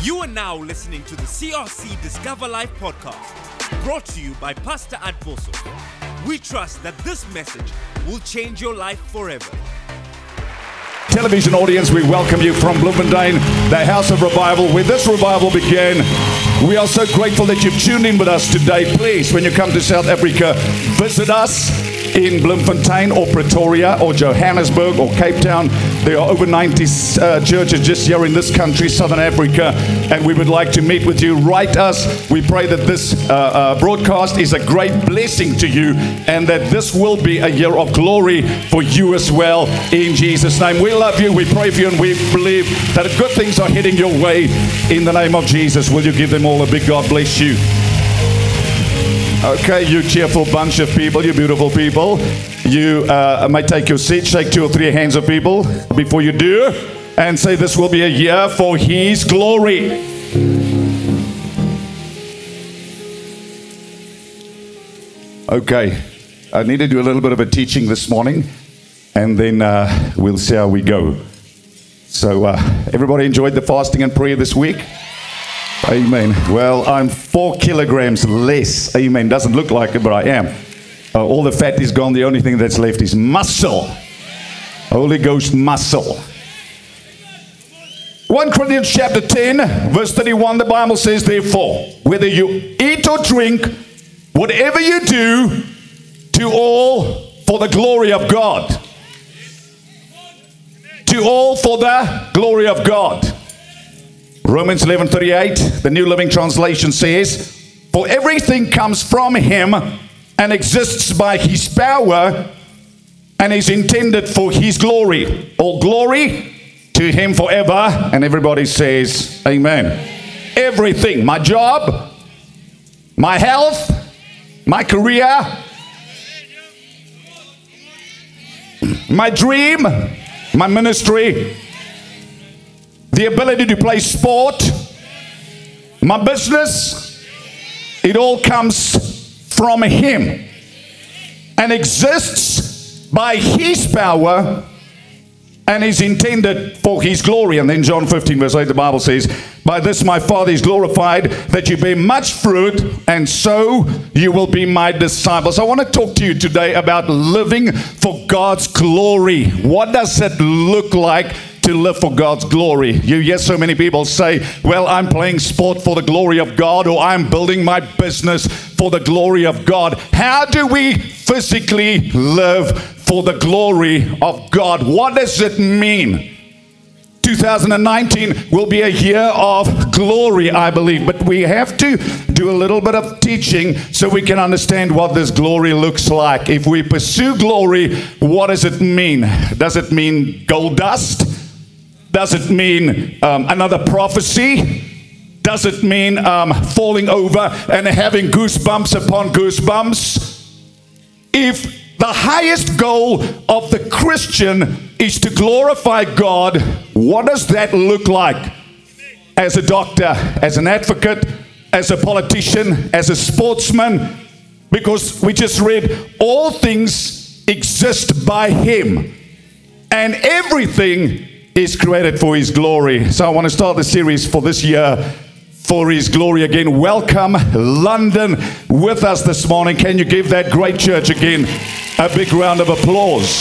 You are now listening to the CRC Discover Life podcast, brought to you by Pastor Advoso. We trust that this message will change your life forever. Television audience, we welcome you from Bloemfontein, the House of Revival, where this revival began. We are so grateful that you've tuned in with us today. Please, when you come to South Africa, visit us in Bloemfontein or Pretoria or Johannesburg or Cape Town. There are over 90 churches just here in this country, Southern Africa, and we would like to meet with you. Write us. We pray that this broadcast is a great blessing to you and that this will be a year of glory for you as well, in Jesus' name. We love you, we pray for you, and we believe that good things are heading your way in the name of Jesus. Will you give them all a big God bless you? Okay, you cheerful bunch of people, you beautiful people. You may take your seat, shake 2 or 3 hands of people before you do, and say this will be a year for His glory. Okay, I need to do a little bit of a teaching this morning, and then we'll see how we go. So, everybody enjoyed the fasting and prayer this week? Amen. Well, I'm 4 kilograms less. Amen. Doesn't look like it, but I am. All the fat is gone. The only thing that's left is muscle. Holy Ghost muscle. 1 Corinthians chapter 10, verse 31, the Bible says, therefore, whether you eat or drink, whatever you do, to all for the glory of God. To all for the glory of God. Romans 11:38, the New Living Translation says, for everything comes from Him and exists by His power and is intended for His glory. All glory to Him forever. And everybody says, amen. Everything, my job, my health, my career, my dream, my ministry, the ability to play sport, my business, it all comes from Him and exists by His power and is intended for His glory. And then John 15 verse 8, the Bible says, by this my Father is glorified, that you bear much fruit, and so you will be my disciples. I want to talk to you today about living for God's glory. What does it look like to live for God's glory? You hear so many people say, well, I'm playing sport for the glory of God, or I'm building my business for the glory of God. How do we physically live for the glory of God? What does it mean? 2019 will be a year of glory, I believe, but we have to do a little bit of teaching so we can understand what this glory looks like. If we pursue glory, what does it mean? Does it mean gold dust? Does it mean another prophecy? Does it mean falling over and having goosebumps upon goosebumps? If the highest goal of the Christian is to glorify God, what does that look like? As a doctor, as an advocate, as a politician, as a sportsman? Because we just read, all things exist by Him, and everything is created for His glory. So I want to start the series for this year, for His glory again. Welcome, London, with us this morning. Can you give that great church again a big round of applause?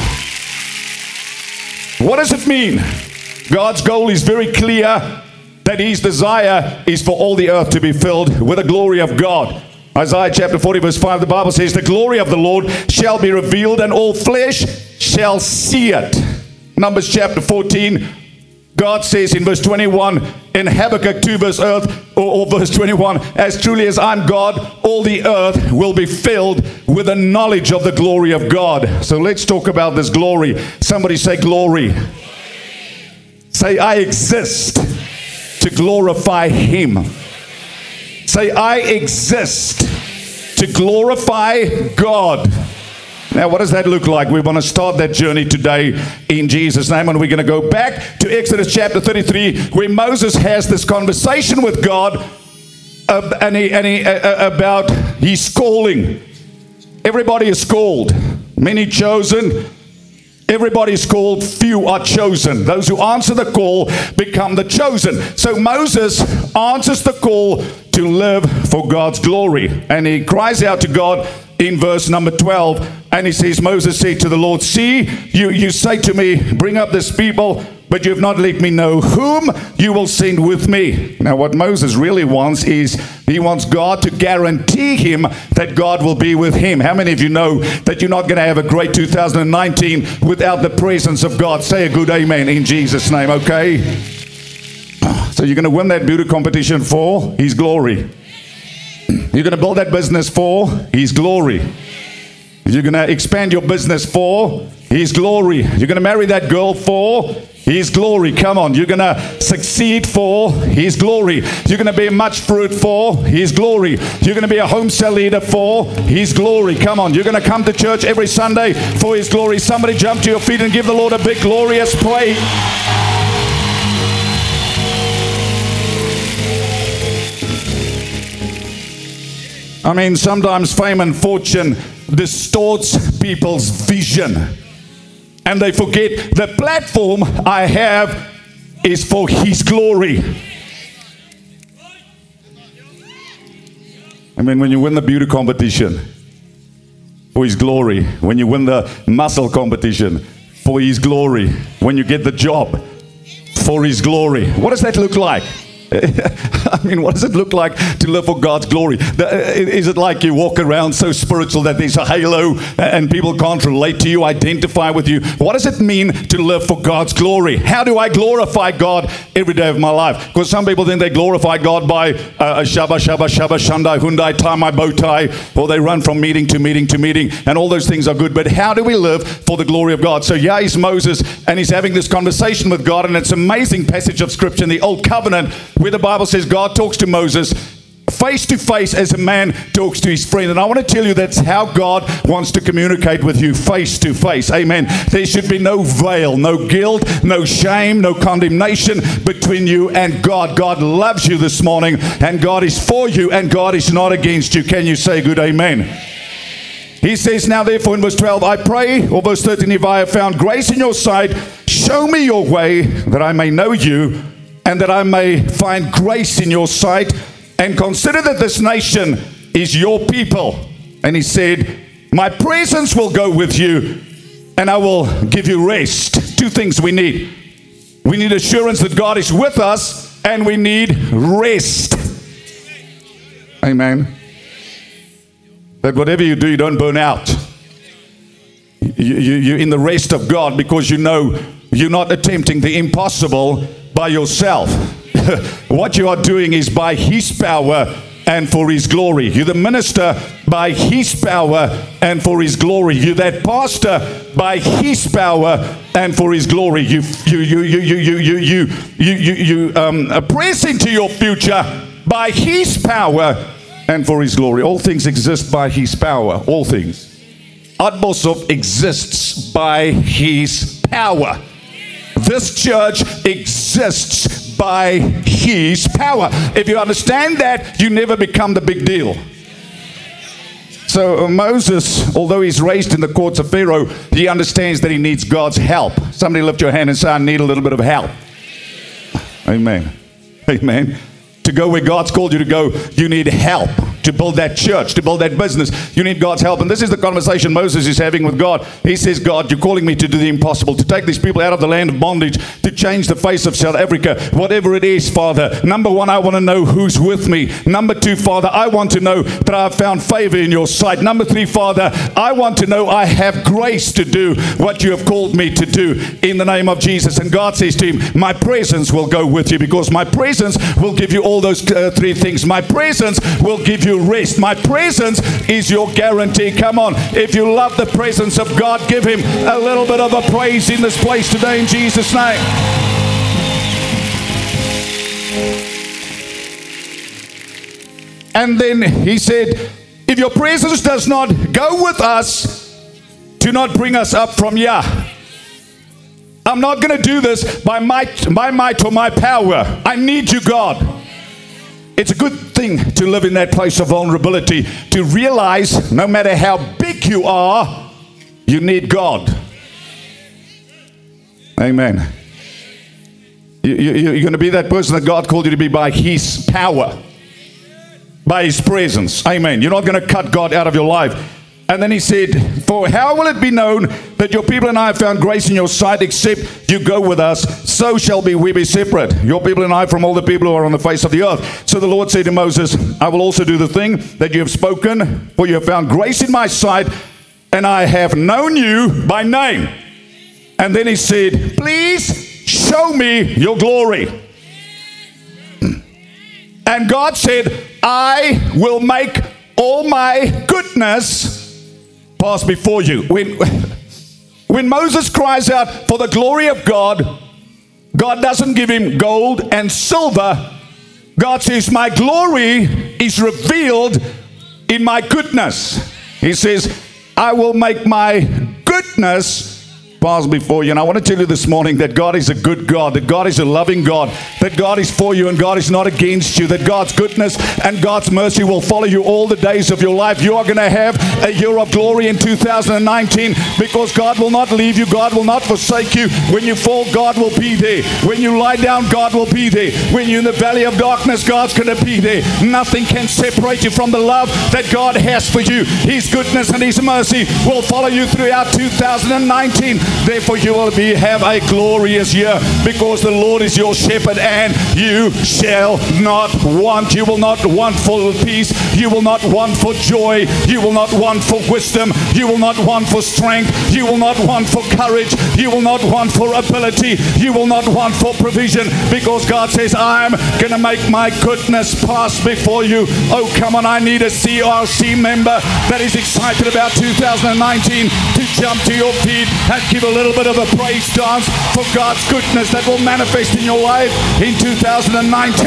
What does it mean? God's goal is very clear, that His desire is for all the earth to be filled with the glory of God. Isaiah chapter 40 verse 5, the Bible says, the glory of the Lord shall be revealed, and all flesh shall see it. Numbers chapter 14, God says in verse 21, in Habakkuk 2 verse verse 21, as truly as I'm God, all the earth will be filled with the knowledge of the glory of God. So let's talk about this glory. Somebody say glory. Say, I exist to glorify Him. Say, I exist to glorify God. Now, what does that look like? We want to start that journey today in Jesus' name, and we're going to go back to Exodus chapter 33, where Moses has this conversation with God about his calling. Everybody is called, many chosen, Everybody's called, few are chosen. Those who answer the call become the chosen. So Moses answers the call to live for God's glory. And he cries out to God in verse number 12. And he says, Moses said to the Lord, see, you say to me, bring up this people, but you have not let me know whom you will send with me. Now what Moses really wants is, he wants God to guarantee him that God will be with him. How many of you know that you're not going to have a great 2019 without the presence of God? Say a good amen in Jesus' name, okay? So you're going to win that beauty competition for His glory. You're going to build that business for His glory. You're going to expand your business for His glory. You're going to marry that girl for His glory. Come on. You're going to succeed for His glory. You're going to bear much fruit for His glory. You're going to be a home cell leader for His glory. Come on. You're going to come to church every Sunday for His glory. Somebody jump to your feet and give the Lord a big glorious praise. I mean, sometimes fame and fortune distorts people's vision. And they forget the platform I have is for His glory. I mean, when you win the beauty competition, for His glory. When you win the muscle competition, for His glory. When you get the job, for His glory. What does that look like? I mean, what does it look like to live for God's glory? Is it like you walk around so spiritual that there's a halo and people can't relate to you, identify with you? What does it mean to live for God's glory? How do I glorify God every day of my life? Because some people think they glorify God by a shabba, shandai, hundai, tie my bow tie, or they run from meeting to meeting to meeting, and all those things are good. But how do we live for the glory of God? So yeah, he's Moses, and he's having this conversation with God, and it's an amazing passage of Scripture in the Old Covenant, where the Bible says God talks to Moses face to face as a man talks to his friend. And I want to tell you that's how God wants to communicate with you, face to face. Amen. There should be no veil, no guilt, no shame, no condemnation between you and God. God loves you this morning, and God is for you, and God is not against you. Can you say good amen? He says, now therefore in verse 12, I pray, or verse 13, if I have found grace in your sight, show me your way that I may know you, and that I may find grace in your sight, and consider that this nation is your people. And he said, my presence will go with you, and I will give you rest. Two things we need. We need assurance that God is with us, and we need rest. Amen. That whatever you do, you don't burn out. You're in the rest of God, because you know you're not attempting the impossible by yourself. What you are doing is by His power and for His glory. You're the minister by His power and for His glory. You're that pastor by His power and for His glory. You press into your future by His power and for His glory. All things exist by His power. All things. Adbosov exists by His power. This church exists by His power. If you understand that, you never become the big deal. So Moses, although he's raised in the courts of Pharaoh, he understands that he needs God's help. Somebody lift your hand and say, I need a little bit of help. Amen. Amen. To go where God's called you to go, you need help. To build that church, to build that business, you need God's help. And this is the conversation Moses is having with God. He says, God, you're calling me to do the impossible, to take these people out of the land of bondage, to change the face of South Africa, whatever it is, Father. Number one, I want to know who's with me. Number two, Father, I want to know that I've found favor in your sight. Number three, Father, I want to know I have grace to do what you have called me to do in the name of Jesus. And God says to him, my presence will go with you, because my presence will give you all those three things. My presence will give you rest. My presence is your guarantee. Come on, if you love the presence of God, give Him a little bit of a praise in this place today in Jesus' name. And then he said, if your presence does not go with us, do not bring us up from here. I'm not going to do this by might or my power. I need you, God. It's a good thing to live in that place of vulnerability, to realize no matter how big you are, you need God. Amen. You're going to be that person that God called you to be by His power, by His presence. Amen. You're not going to cut God out of your life. And then he said, for how will it be known that your people and I have found grace in your sight, except you go with us? So shall we be separate, your people and I, from all the people who are on the face of the earth. So the Lord said to Moses, I will also do the thing that you have spoken, for you have found grace in my sight, and I have known you by name. And then he said, please show me your glory. And God said, I will make all my goodness pass before you. When Moses cries out for the glory of God, God doesn't give him gold and silver. God says, my glory is revealed in my goodness. He says, I will make my goodness pass before you. And I want to tell you this morning that God is a good God, that God is a loving God, that God is for you and God is not against you, that God's goodness and God's mercy will follow you all the days of your life. You are going to have a year of glory in 2019 because God will not leave you. God will not forsake you. When you fall, God will be there. When you lie down, God will be there. When you're in the valley of darkness, God's going to be there. Nothing can separate you from the love that God has for you. His goodness and His mercy will follow you throughout 2019. Therefore you will have a glorious year because the Lord is your shepherd and you shall not want. You will not want for peace. You will not want for joy. You will not want for wisdom. You will not want for strength. You will not want for courage. You will not want for ability. You will not want for provision because God says, I'm going to make my goodness pass before you. Oh, come on. I need a CRC member that is excited about 2019 to jump to your feet and give a little bit of a praise dance for God's goodness that will manifest in your life in 2019.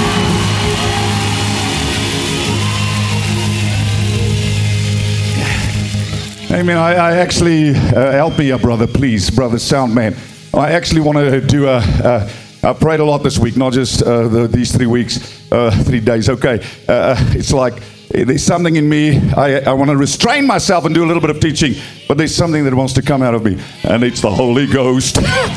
Amen. I actually, help me, brother, please, brother sound man. I actually want to do I prayed a lot this week, not just these 3 weeks, 3 days. Okay. It's like, there's something in me, I want to restrain myself and do a little bit of teaching, but there's something that wants to come out of me, and it's the Holy Ghost.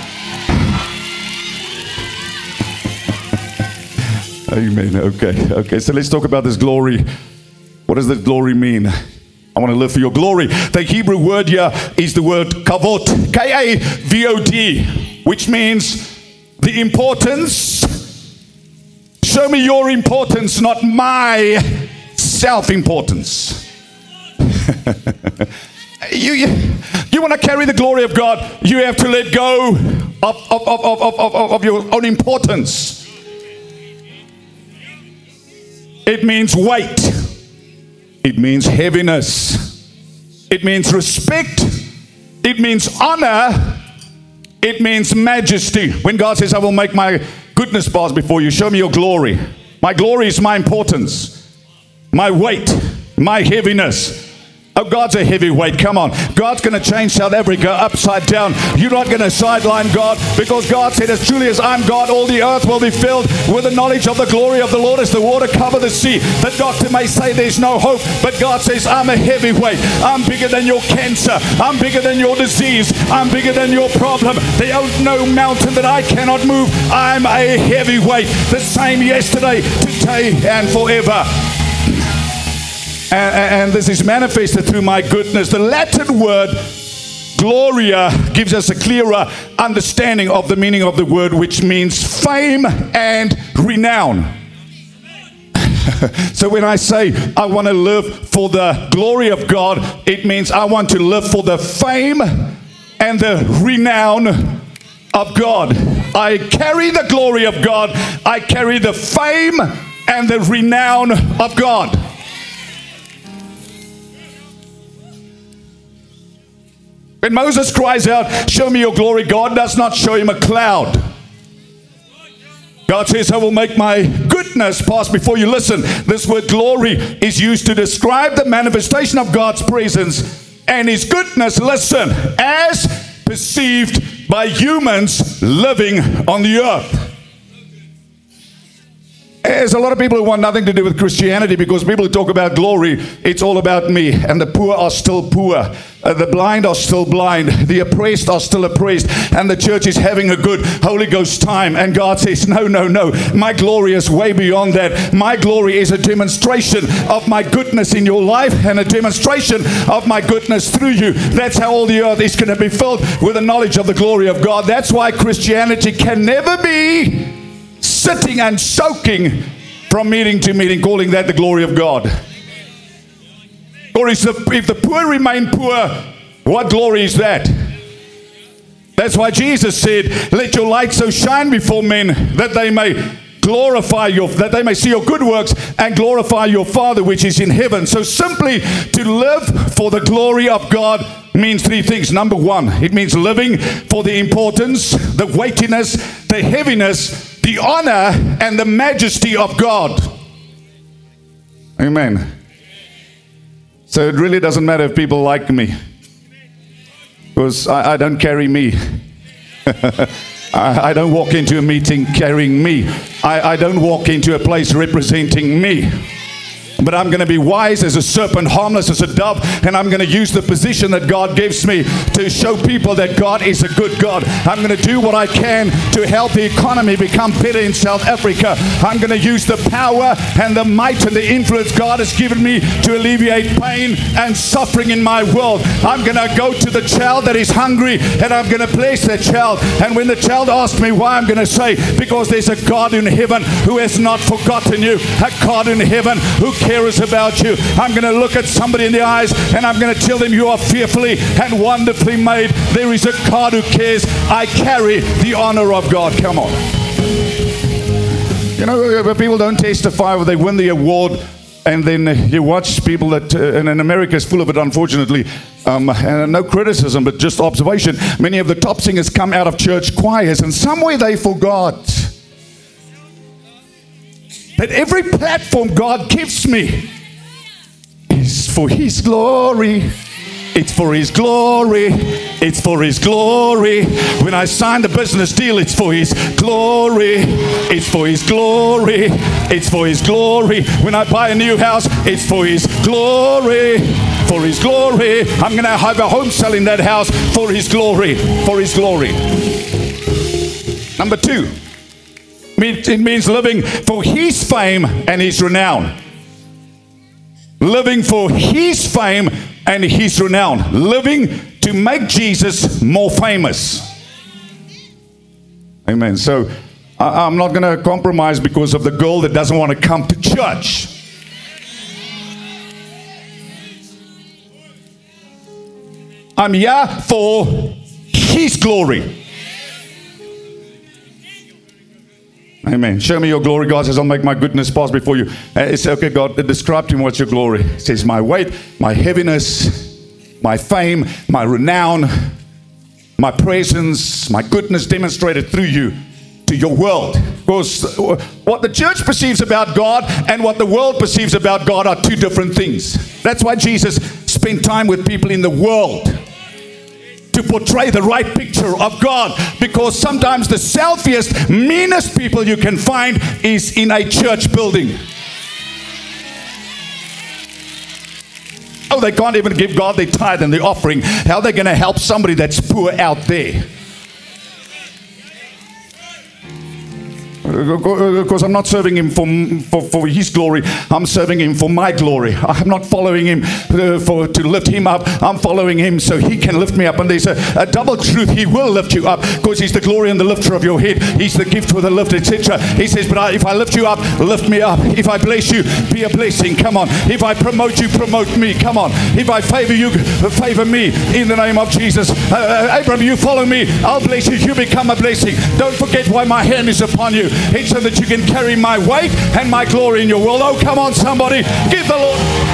Amen. Okay, so let's talk about this glory. What does that glory mean? I want to live for your glory. The Hebrew word here is the word kavod, K-A-V-O-D, which means the importance. Show me your importance, not my self-importance. You want to carry the glory of God, you have to let go of your own importance. It means weight. It means heaviness. It means respect. It means honor. It means majesty. When God says, I will make my goodness pass before you, show me your glory. My glory is my importance, my weight, my heaviness. Oh, God's a heavyweight. Come on. God's going to change South Africa upside down. You're not going to sideline God because God said, as truly as I'm God, all the earth will be filled with the knowledge of the glory of the Lord as the water cover the sea. The doctor may say there's no hope, but God says, I'm a heavyweight. I'm bigger than your cancer. I'm bigger than your disease. I'm bigger than your problem. There's no mountain that I cannot move. I'm a heavyweight. The same yesterday, today, and forever. And this is manifested through my goodness. The Latin word gloria gives us a clearer understanding of the meaning of the word, which means fame and renown. So when I say I want to live for the glory of God, it means I want to live for the fame and the renown of God. I carry the glory of God. I carry the fame and the renown of God. When Moses cries out, show me your glory, God does not show him a cloud. God says, I will make my goodness pass before you. Listen, this word glory is used to describe the manifestation of God's presence and His goodness, listen, as perceived by humans living on the earth. There's a lot of people who want nothing to do with Christianity because people who talk about glory, it's all about me. And the poor are still poor. The blind are still blind. The oppressed are still oppressed. And the church is having a good Holy Ghost time. And God says, no, no, no. My glory is way beyond that. My glory is a demonstration of my goodness in your life and a demonstration of my goodness through you. That's how all the earth is going to be filled with the knowledge of the glory of God. That's why Christianity can never be sitting and soaking from meeting to meeting, calling that the glory of God. Or if the poor remain poor, what glory is that? That's why Jesus said, let your light so shine before men that they may that they may see your good works and glorify your Father which is in heaven. So simply to live for the glory of God means three things. Number one, it means living for the importance, the weightiness, the heaviness, the honor, and the majesty of God. Amen. So it really doesn't matter if people like me, because I don't carry me. I don't walk into a meeting carrying me. I don't walk into a place representing me. But I'm going to be wise as a serpent, harmless as a dove, and I'm going to use the position that God gives me to show people that God is a good God. I'm going to do what I can to help the economy become better in South Africa. I'm going to use the power and the might and the influence God has given me to alleviate pain and suffering in my world. I'm going to go to the child that is hungry, and I'm going to bless that child. And when the child asks me why, I'm going to say, because there's a God in heaven who has not forgotten you, a God in heaven who cares about you. I'm going to look at somebody in the eyes and I'm going to tell them you are fearfully and wonderfully made. There is a God who cares. I carry the honor of God. Come on. You know, people don't testify when they win the award, and then you watch people that, and in America is full of it, unfortunately, and no criticism, but just observation. Many of the top singers come out of church choirs, and somewhere they forgot that every platform God gives me is for His glory. It's for His glory. It's for His glory. When I sign the business deal, it's for His glory. It's for His glory. It's for His glory. When I buy a new house, it's for His glory. For His glory. I'm going to have a home sale in that house for His glory. For His glory. Number two. It means living for His fame and His renown. Living for His fame and His renown. Living to make Jesus more famous. Amen. So I'm not going to compromise because of the girl that doesn't want to come to church. I'm here for His glory. Amen. Show me your glory. God says, I'll make my goodness pass before you. It's okay, God, describe to him what's your glory. It says, my weight, my heaviness, my fame, my renown, my presence, my goodness demonstrated through you to your world. Because what the church perceives about God and what the world perceives about God are two different things. That's why Jesus spent time with people in the world to portray the right picture of God, because sometimes the selfiest, meanest people you can find is in a church building. Oh, they can't even give God their tithe and the offering. How are they going to help somebody that's poor out there? Because I'm not serving Him for His glory. I'm serving Him for my glory. I'm not following Him to lift Him up. I'm following Him so He can lift me up. And there's a double truth. He will lift you up because He's the glory and the lifter of your head. He's the gift with a lift, etc. He says, but if I lift you up, lift me up. If I bless you, be a blessing. Come on. If I promote you, promote me. Come on. If I favor you, favor me in the name of Jesus. Abraham, you follow me. I'll bless you. You become a blessing. Don't forget why my hand is upon you. It's so that you can carry my weight and my glory in your world. Oh, come on, somebody. Give the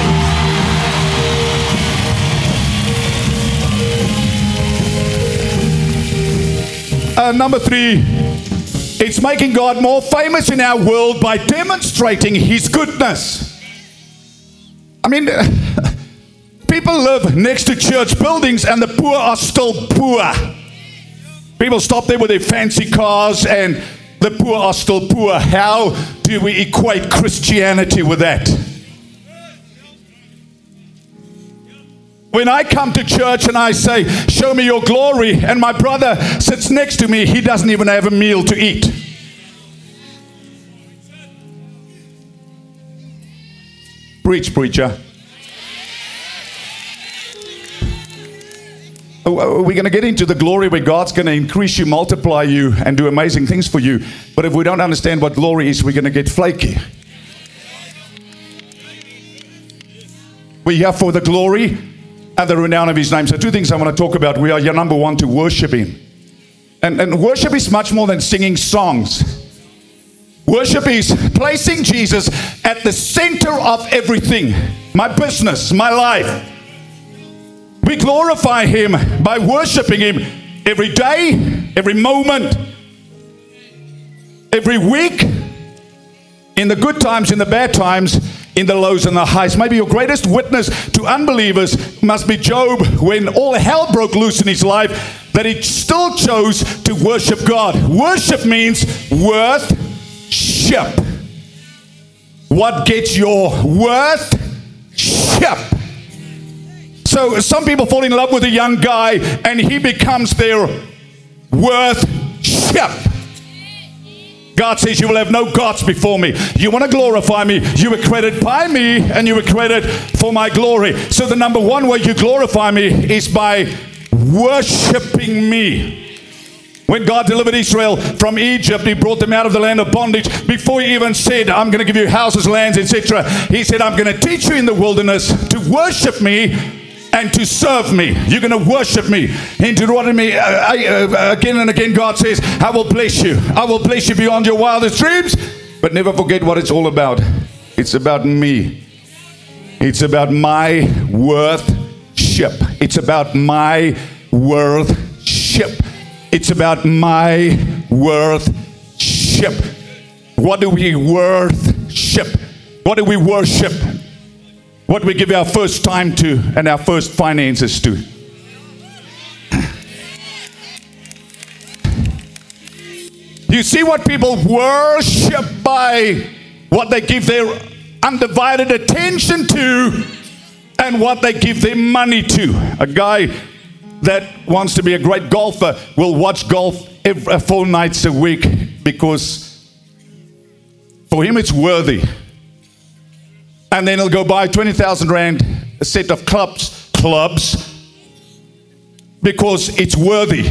Lord. Number three, it's making God more famous in our world by demonstrating His goodness. I mean, people live next to church buildings and the poor are still poor. People stop there with their fancy cars and the poor are still poor. How do we equate Christianity with that? When I come to church and I say, show me your glory, and my brother sits next to me, he doesn't even have a meal to eat. Preach, preacher. We're going to get into the glory where God's going to increase you, multiply you, and do amazing things for you. But if we don't understand what glory is, we're going to get flaky. We're here for the glory and the renown of His name. So 2 things I want to talk about. We are here, number 1, to worship Him. And worship is much more than singing songs. Worship is placing Jesus at the center of everything. My business, my life. We glorify Him by worshiping Him every day, every moment, every week, in the good times, in the bad times, in the lows and the highs. Maybe your greatest witness to unbelievers must be Job, when all hell broke loose in his life, that he still chose to worship God. Worship means worship. What gets your worship? So some people fall in love with a young guy and he becomes their worship. God says, you will have no gods before me. You want to glorify me, you were created by me, and you were created for my glory. So the number 1 way you glorify me is by worshiping me. When God delivered Israel from Egypt, He brought them out of the land of bondage. Before He even said, I'm going to give you houses, lands, etc., He said, I'm going to teach you in the wilderness to worship me and to serve me. You're going to worship me. In Deuteronomy, again and again, God says, I will bless you. I will bless you beyond your wildest dreams. But never forget what it's all about. It's about me. It's about my worship. It's about my worship. It's about my worship. What do we worship? What do we worship? What we give our first time to and our first finances to. You see what people worship by what they give their undivided attention to and what they give their money to. A guy that wants to be a great golfer will watch golf 4 nights a week because for him it's worthy. And then he'll go buy 20,000 rand a set of clubs because it's worthy.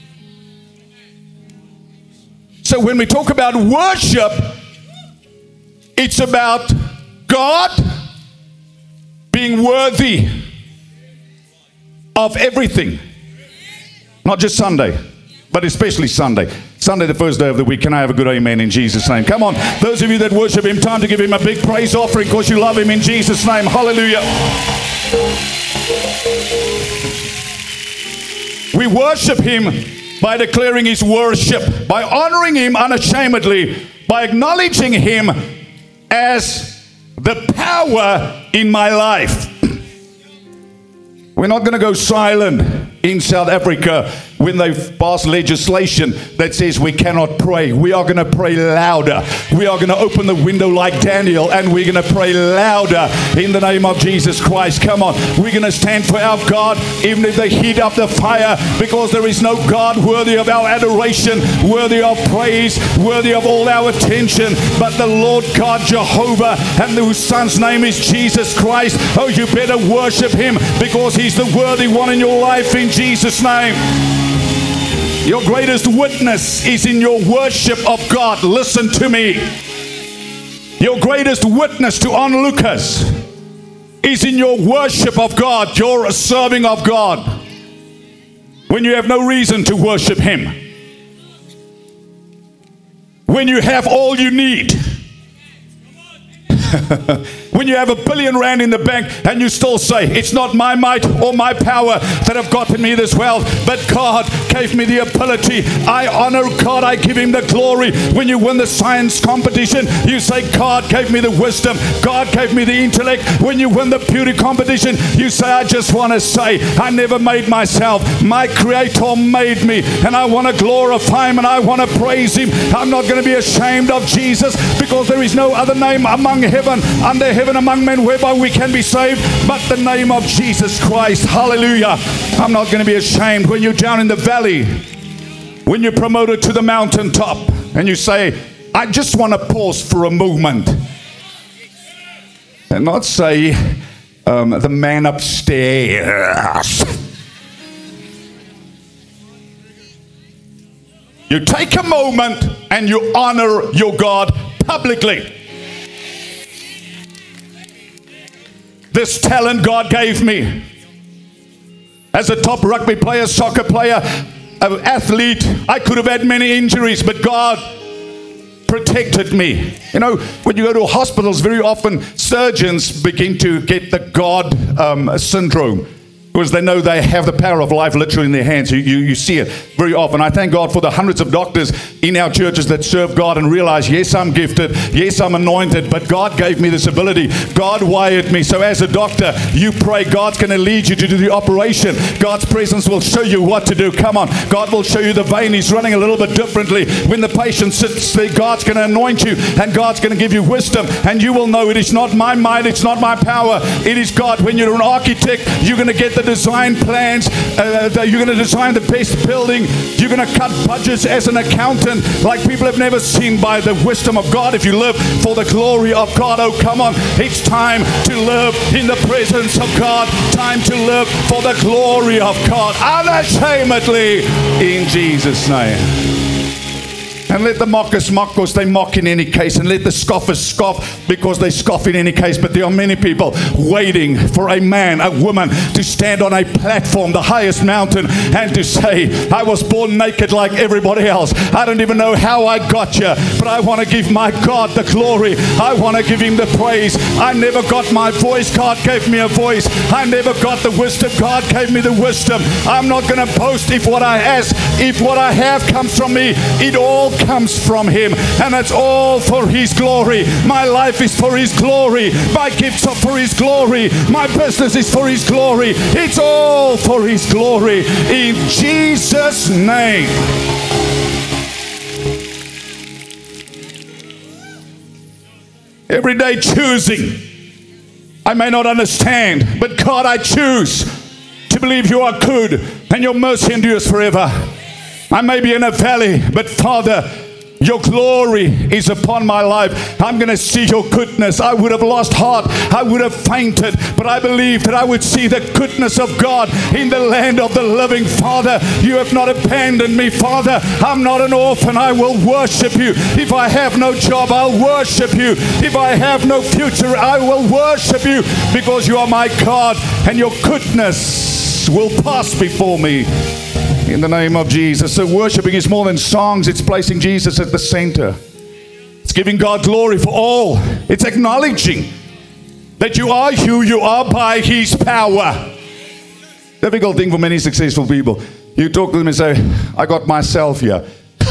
So when we talk about worship, it's about God being worthy of everything. Not just Sunday, but especially Sunday. Sunday, the first day of the week. Can I have a good amen in Jesus' name? Come on, those of you that worship Him, time to give Him a big praise offering because you love Him in Jesus' name. Hallelujah. We worship Him by declaring His worship, by honoring Him unashamedly, by acknowledging Him as the power in my life. We're not going to go silent in South Africa when they've passed legislation that says we cannot pray. We are going to pray louder. We are going to open the window like Daniel and we're going to pray louder in the name of Jesus Christ. Come on. We're going to stand for our God even if they heat up the fire, because there is no God worthy of our adoration, worthy of praise, worthy of all our attention, but the Lord God Jehovah, and whose Son's name is Jesus Christ. Oh, you better worship Him because He's the worthy one in your life in Jesus' name. Your greatest witness is in your worship of God. Listen to me. Your greatest witness to onlookers is in your worship of God, your serving of God, when you have no reason to worship Him, when you have all you need, when you have $1 billion in the bank and you still say, it's not my might or my power that have gotten me this wealth, but God gave me the ability. I honor God. I give him the glory. When you win the science competition, you say, God gave me the wisdom. God gave me the intellect. When you win the beauty competition, you say, I just want to say, I never made myself. My Creator made me, and I want to glorify him, and I want to praise him. I'm not going to be ashamed of Jesus, because there is no other name under heaven among men whereby we can be saved but the name of Jesus Christ. Hallelujah. I'm not going to be ashamed. When you're down in the valley, when you're promoted to the mountaintop, and you say, I just want to pause for a moment, and not say, the man upstairs. You take a moment and you honor your God publicly. This talent God gave me as a top rugby player, soccer player, an athlete, I could have had many injuries, but God protected me. You know, when you go to hospitals, very often surgeons begin to get the God syndrome, because they know they have the power of life literally in their hands. You see it very often. I thank God for the hundreds of doctors in our churches that serve God and realize, yes, I'm gifted, yes, I'm anointed, but God gave me this ability. God wired me. So as a doctor, you pray, God's going to lead you to do the operation. God's presence will show you what to do. Come on. God will show you the vein is running a little bit differently. When the patient sits there, God's going to anoint you, and God's going to give you wisdom, and you will know it is not my might, it's not my power, it is God. When you're an architect, you're going to get the design plans, you're going to design the best building, you're going to cut budgets as an accountant like people have never seen, by the wisdom of God. If you live for the glory of God, oh come on, it's time to live in the presence of God, time to live for the glory of God, unashamedly, in Jesus' name. And let the mockers mock, because they mock in any case. And let the scoffers scoff, because they scoff in any case. But there are many people waiting for a man, a woman, to stand on a platform, the highest mountain, and to say, I was born naked like everybody else. I don't even know how I got here, but I want to give my God the glory. I want to give him the praise. I never got my voice. God gave me a voice. I never got the wisdom. God gave me the wisdom. I'm not going to boast if what I have comes from me. It all comes from him, and it's all for his glory. My life is for his glory. My gifts are for his glory. My business is for his glory. It's all for his glory, in Jesus' name. Every day choosing. I may not understand, but God, I choose to believe you are good and your mercy endures forever. I may be in a valley, but Father, your glory is upon my life. I'm going to see your goodness. I would have lost heart. I would have fainted. But I believe that I would see the goodness of God in the land of the living. Father, you have not abandoned me. Father, I'm not an orphan. I will worship you. If I have no job, I'll worship you. If I have no future, I will worship you, because you are my God, and your goodness will pass before me. In the name of Jesus. So worshiping is more than songs. It's placing Jesus at the center. It's giving God glory for all. It's acknowledging that you are who you are by his power. Difficult thing for many successful people. You talk to them and say, I got myself here.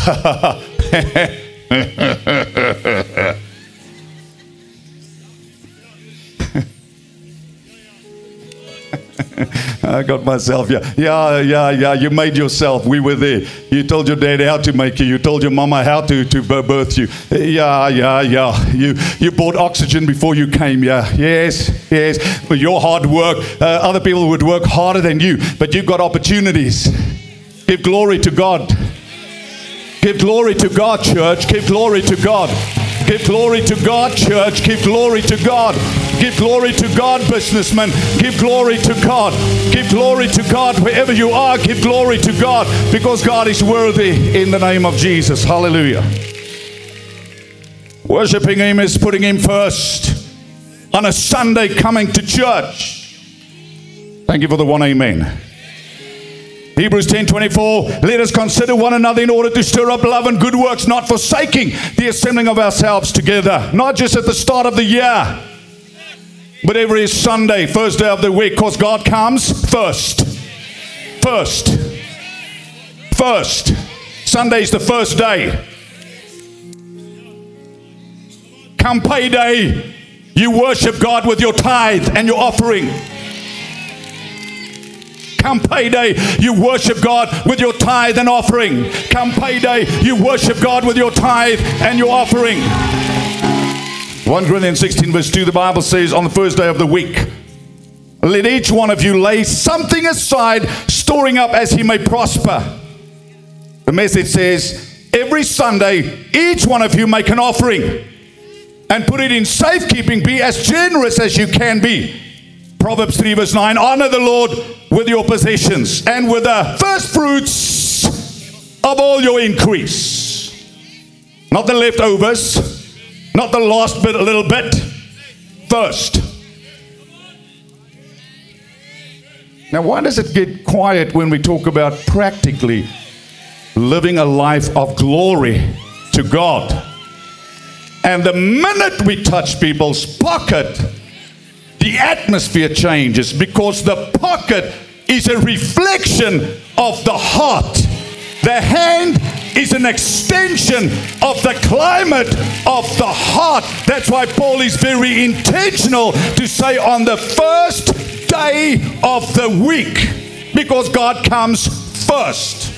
I got myself, yeah, you made yourself. We were there. You told your dad how to make you. You told your mama how to birth you. Yeah. You bought oxygen before you came, yeah. Yes. With your hard work, other people would work harder than you, but you've got opportunities. Give glory to God. Give glory to God, church. Give glory to God. Give glory to God, church. Give glory to God. Give glory to God, businessman. Give glory to God. Give glory to God wherever you are. Give glory to God, because God is worthy, in the name of Jesus. Hallelujah. Worshipping him is putting him first. On a Sunday, coming to church. Thank you for the one amen. Hebrews 10:24, let us consider one another in order to stir up love and good works, not forsaking the assembling of ourselves together. Not just at the start of the year, But every Sunday, first day of the week, because God comes first. First. Sunday's the first day. Come payday, you worship God with your tithe and your offering. Come payday, you worship God with your tithe and offering. Come payday, you worship God with your tithe and your offering. 1 Corinthians 16 verse 2, the Bible says, on the first day of the week, let each one of you lay something aside, storing up as he may prosper. The Message says, every Sunday, each one of you make an offering and put it in safekeeping. Be as generous as you can be. Proverbs 3 verse 9, honor the Lord with your possessions and with the first fruits of all your increase. Not the leftovers, not the last bit, a little bit. First. Now, why does it get quiet when we talk about practically living a life of glory to God? And the minute we touch people's pocket, the atmosphere changes, because the pocket is a reflection of the heart. The hand is an extension of the climate of the heart. That's why Paul is very intentional to say on the first day of the week, because God comes first.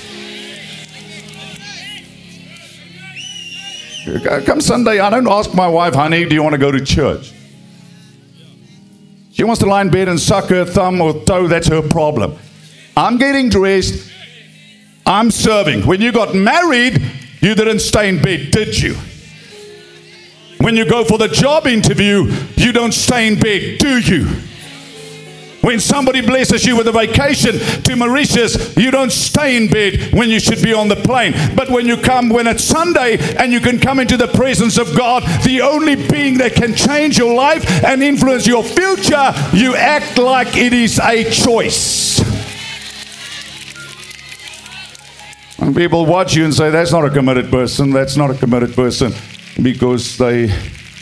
Come Sunday, I don't ask my wife, honey, do you want to go to church? She wants to lie in bed and suck her thumb or toe, that's her problem. I'm getting dressed, I'm serving. When you got married, you didn't stay in bed, did you? When you go for the job interview, you don't stay in bed, do you? When somebody blesses you with a vacation to Mauritius, you don't stay in bed when you should be on the plane. But when it's Sunday and you can come into the presence of God, the only being that can change your life and influence your future, you act like it is a choice. And people watch you and say, that's not a committed person, because they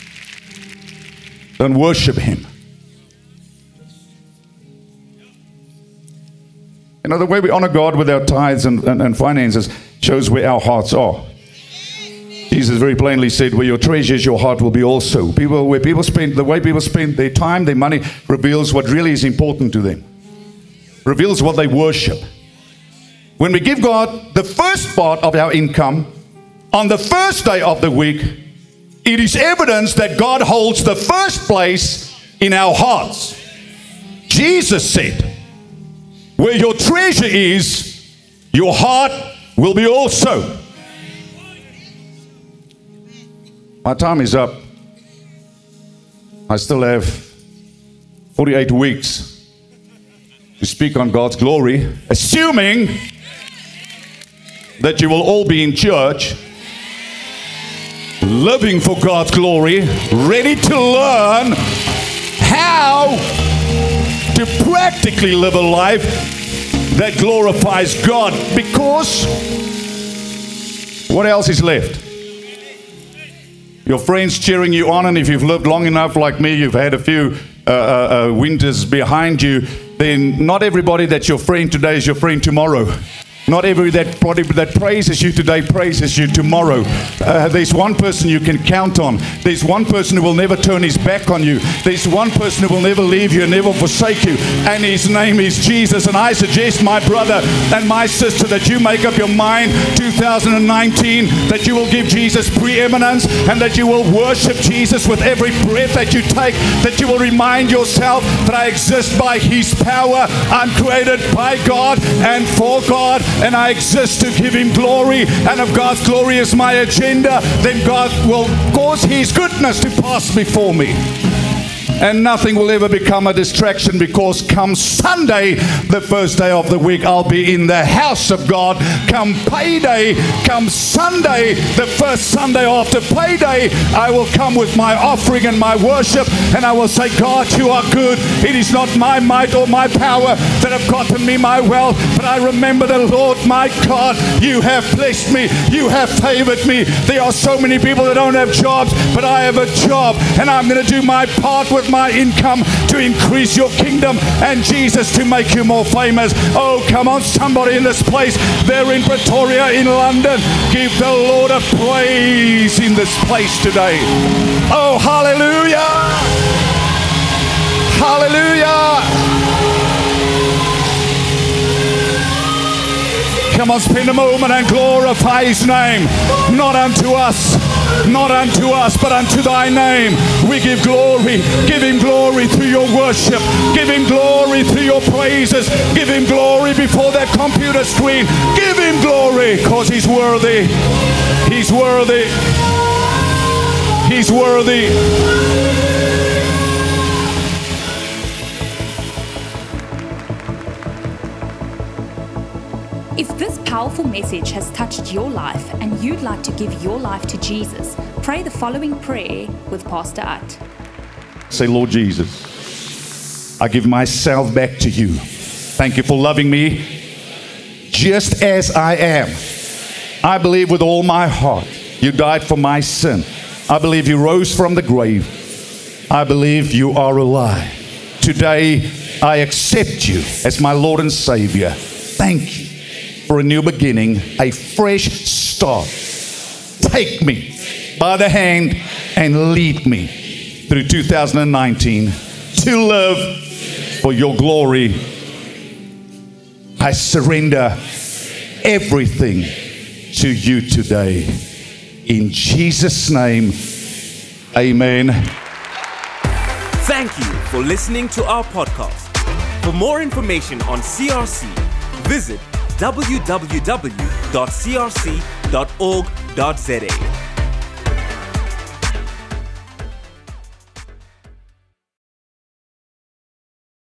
don't worship Him. You know, the way we honor God with our tithes and finances shows where our hearts are. Jesus very plainly said, where your treasure is, your heart will be also. The way people spend their time, their money, reveals what really is important to them. Reveals what they worship. When we give God the first part of our income on the first day of the week, it is evidence that God holds the first place in our hearts. Jesus said, where your treasure is, your heart will be also. My time is up. I still have 48 weeks to speak on God's glory, assuming that you will all be in church, living for God's glory, ready to learn how to practically live a life that glorifies God. Because what else is left? Your friends cheering you on, and if you've lived long enough like me, you've had a few winters behind you, then not everybody that's your friend today is your friend tomorrow. Not everybody that praises you today praises you tomorrow. There's one person you can count on. There's one person who will never turn his back on you. There's one person who will never leave you and never forsake you. And his name is Jesus. And I suggest, my brother and my sister, that you make up your mind 2019, that you will give Jesus preeminence and that you will worship Jesus with every breath that you take, that you will remind yourself that I exist by His power. I'm created by God and for God, and I exist to give Him glory. And if God's glory is my agenda, then God will cause His goodness to pass before me. And nothing will ever become a distraction, because come Sunday, the first day of the week, I'll be in the house of God. Come payday, come Sunday, the first Sunday after payday, I will come with my offering and my worship, and I will say, God, you are good. It is not my might or my power that have gotten me my wealth, but I remember the Lord my God. You have blessed me. You have favored me. There are so many people that don't have jobs, but I have a job, and I'm going to do my part with my income to increase your kingdom, and Jesus to make you more famous. Oh, come on, somebody in this place. They're in Pretoria, in London. Give the Lord a praise in this place today. Oh, hallelujah. Hallelujah. Come on, spend a moment and glorify His name. Not unto us, but unto Thy name. We give glory. Give Him glory through your worship. Give Him glory through your praises. Give Him glory before that computer screen. Give Him glory, because He's worthy. He's worthy. He's worthy. If this powerful message has touched your life and you'd like to give your life to Jesus, pray the following prayer with Pastor At. Say, Lord Jesus, I give myself back to you. Thank you for loving me just as I am. I believe with all my heart you died for my sin. I believe you rose from the grave. I believe you are alive. Today, I accept you as my Lord and Savior. Thank you for a new beginning, a fresh start. Take me by the hand and lead me through 2019 to live for your glory. I surrender everything to you today. In Jesus' name, amen. Thank you for listening to our podcast. For more information on CRC, visit www.crc.org.za.